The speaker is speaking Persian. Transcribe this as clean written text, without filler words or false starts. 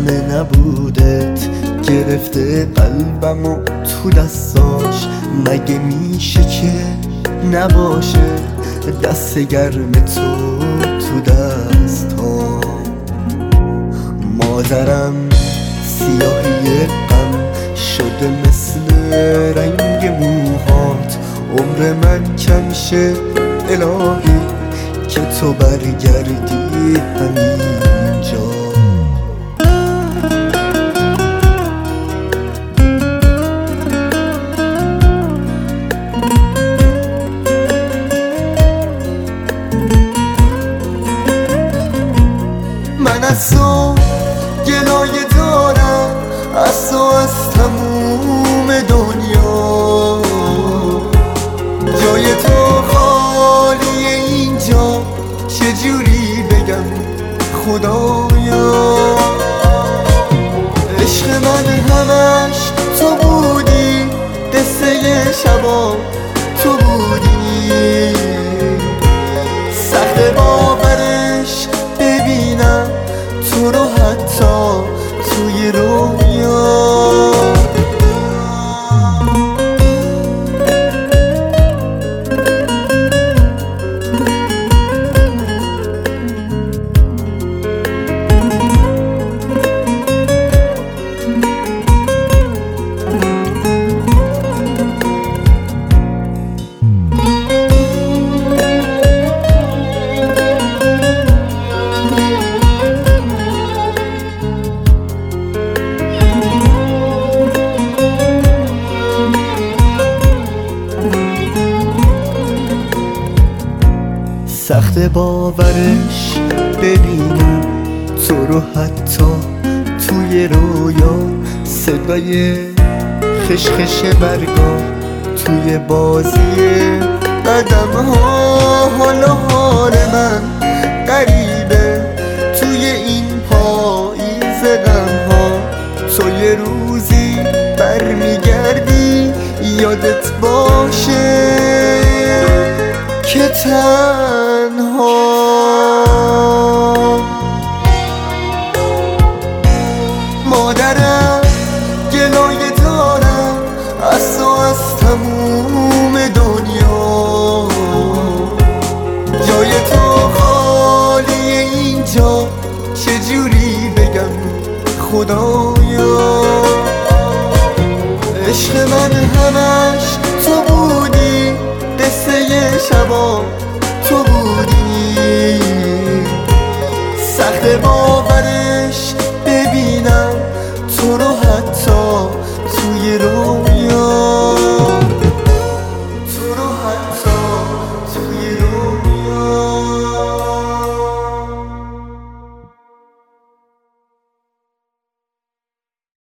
افسانه نبودت گرفته قلبمو تو دستاش، مگه میشه که نباشه دست گرم تو دستام. مادرم سیاهی غم شده مثل رنگ موهات، عمر من کم شه الهی که تو برگردی همینجا. من از تو گلایه دارم، از تو از تموم دنیا، جای تو خالیه اینجا، چجوری بگم خدایا. عشق من همش تو بودی، قصه شبا تو بودی، سخت باورش ببینم تو رو حتی توی رویا. سخت باورش ببینم تو رو حتی توی رویا، صدای خشخش برگا توی بازی قدم ها. حالا حال من غریبه توی این پاییز غم ها، تو یه روزی برمیگردی یادت باشه که تنها. مادرم گلایه دارم، از تو از تموم دنیا، جای تو خالیه اینجا، چجوری بگم خدایا. عشق من همش تو بودی، قصه شبا تو بودی، سخت باورش ببینم تو رو حتی